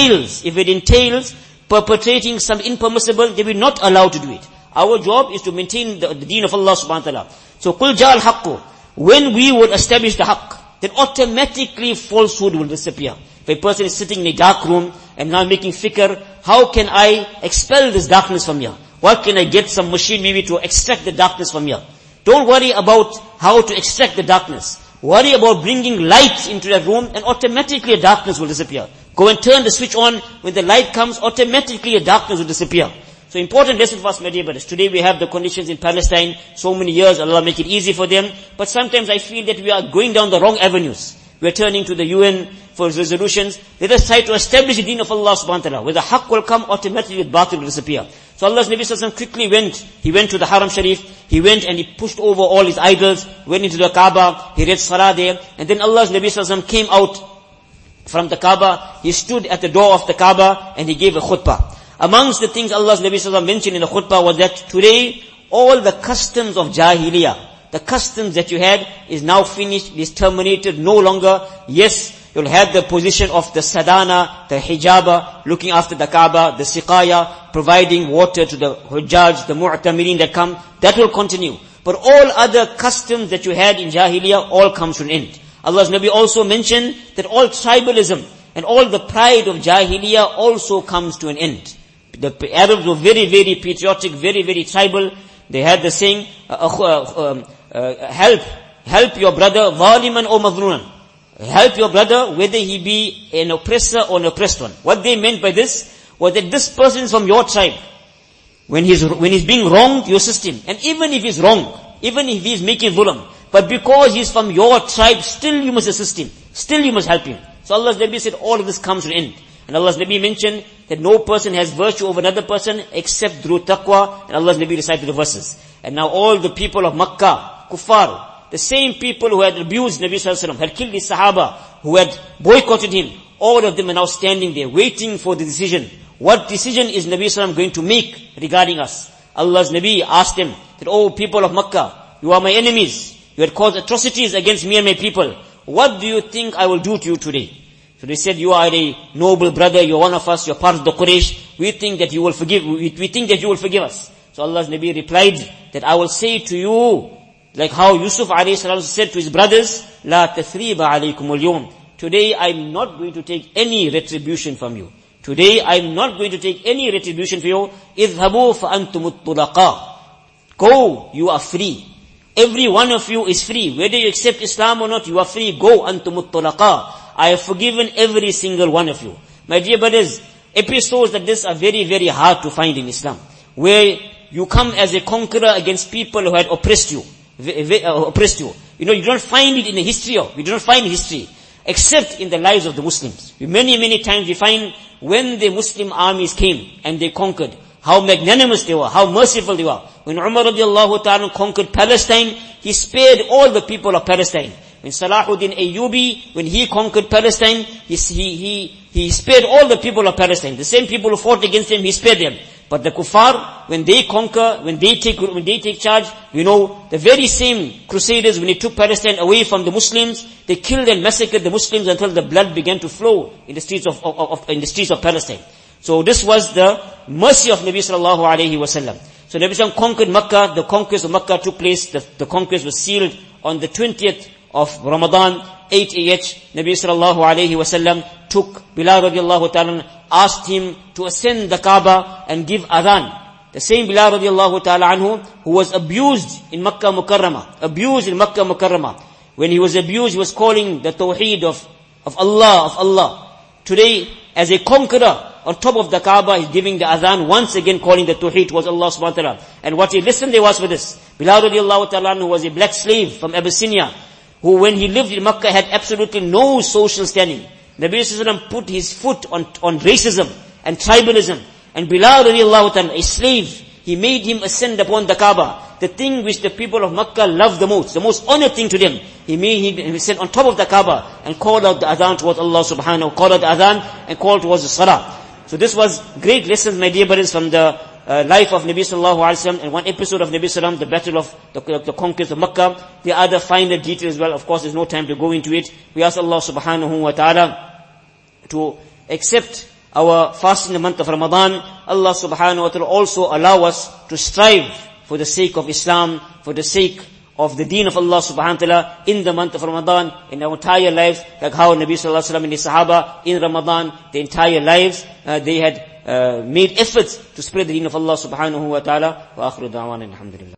entails perpetrating some impermissible, they will not allow to do it. Our job is to maintain the deen of Allah subhanahu wa ta'ala. So, قُلْ جَاءَ الْحَقُّ. When we will establish the haqq, then automatically falsehood will disappear. If a person is sitting in a dark room and now making fikr, how can I expel this darkness from here? What can I get some machine maybe to extract the darkness from here? Don't worry about how to extract the darkness. Worry about bringing light into that room, and automatically a darkness will disappear. Go and turn the switch on. When the light comes, automatically a darkness will disappear. So important lesson for us, my dear brothers. Today we have the conditions in Palestine, so many years, Allah make it easy for them. But sometimes I feel that we are going down the wrong avenues. We are turning to the UN for resolutions. Let us try to establish the deen of Allah subhanahu wa ta'ala. Where the haqq will come, automatically the batil will disappear. So Allah's Nabi sallallahu alaihi wasallam quickly went. He went to the Haram Sharif. He went and he pushed over all his idols. Went into the Kaaba. He read Salah there. And then Allah's Nabi sallallahu alaihi wasallam came out from the Kaaba. He stood at the door of the Kaaba and he gave a khutbah. Amongst the things Allah's Nabi sallallahu alaihi wasallam mentioned in the khutbah was that today all the customs of Jahiliyyah, the customs that you had is now finished, is terminated, no longer. Yes, you'll have the position of the sadana, the hijaba, looking after the Kaaba, the siqaya, providing water to the hujjaj, the mu'tamirin that come. That will continue. But all other customs that you had in Jahiliyyah, all comes to an end. Allah's Nabi also mentioned that all tribalism and all the pride of Jahiliyyah also comes to an end. The Arabs were very, very patriotic, very, very tribal. They had the saying, help your brother, zaliman or mazluman. Help your brother, whether he be an oppressor or an oppressed one. What they meant by this was that this person is from your tribe. When he's being wronged, you assist him. And even if he's wrong, even if he's making zulm, but because he's from your tribe, still you must assist him. Still you must help him. So Allah's Nabi said all of this comes to an end. And Allah's Nabi mentioned that no person has virtue over another person except through taqwa. And Allah's Nabi recited the verses. And now all the people of Makkah, kuffar, the same people who had abused Nabi sallallahu alaihi wasallam, had killed his sahaba, who had boycotted him, all of them are now standing there waiting for the decision. What decision is Nabi sallallahu alaihi wasallam going to make regarding us? Allah's Nabi asked them that, oh people of Makkah, you are my enemies. You had caused atrocities against me and my people. What do you think I will do to you today? So they said, you are a noble brother, you are one of us, you are part of the Quraysh. We think that you will forgive us. So Allah's Nabi replied that I will say to you, like how Yusuf alayhi salam said to his brothers, La tathriba alaykum al-yawm. Today I'm not going to take any retribution from you. Today I'm not going to take any retribution for you. Idhabu fa antumut tulaqa. Go, you are free. Every one of you is free. Whether you accept Islam or not, you are free. Go, antumut tulaqa. I have forgiven every single one of you. My dear brothers, Episodes like this are very, very hard to find in Islam, where you come as a conqueror against people who had oppressed you. You don't find it in the history you don't find history, except in the lives of the Muslims. Many, many times we find when the Muslim armies came and they conquered, how magnanimous they were, how merciful they were. When Umar radiallahu ta'ala conquered Palestine, he spared all the people of Palestine. When Salahuddin Ayyubi, when he conquered Palestine, he spared all the people of Palestine. The same people who fought against him, he spared them. But the kuffar, when they conquer, when they take charge, the very same crusaders, when they took Palestine away from the Muslims, they killed and massacred the Muslims until the blood began to flow in the streets of Palestine. So this was the mercy of Nabi sallallahu alayhi wasallam. So Nabi sallallahu conquered Makkah. The conquest of Makkah took place. The conquest was sealed on the 20th of Ramadan, 8 AH. Nabi sallallahu alayhi wasallam took Bilal radiallahu ta'ala, asked him to ascend the Kaaba and give adhan. The same Bilal radiallahu ta'ala anhu, who was abused in Makkah Mukarramah. When he was abused, he was calling the Tawheed of Allah. Today, as a conqueror, on top of the Kaaba, he's giving the adhan, once again calling the Tawheed towards Allah subhanahu wa ta'ala. And what he listened there was for this. Bilal radiallahu ta'ala anhu was a black slave from Abyssinia, who when he lived in Makkah had absolutely no social standing. Nabi sallallahu alayhi wa sallam put his foot on racism and tribalism. And Bilal radiallahu ta'ala, a slave, he made him ascend upon the Kaaba. The thing which the people of Makkah loved the most honored thing to them. He made him ascend on top of the Kaaba and called out the adhan towards Allah subhanahu, called out the adhan and called towards the salah. So this was great lessons, my dear brothers, from the life of Nabi sallallahu alaihi wasallam, and one episode of Nabi sallam, the battle of the conquest of Makkah. The other finer details as well. Of course, there's no time to go into it. We ask Allah subhanahu wa ta'ala to accept our fast in the month of Ramadan. Allah subhanahu wa ta'ala also allow us to strive for the sake of Islam, for the sake of the deen of Allah subhanahu wa ta'ala in the month of Ramadan, in our entire lives, like how Nabi sallallahu alaihi wasallam and his Sahaba in Ramadan, the entire lives, they had made efforts to spread the deen of Allah subhanahu wa ta'ala. Wa akhiru da'wana alhamdulillah.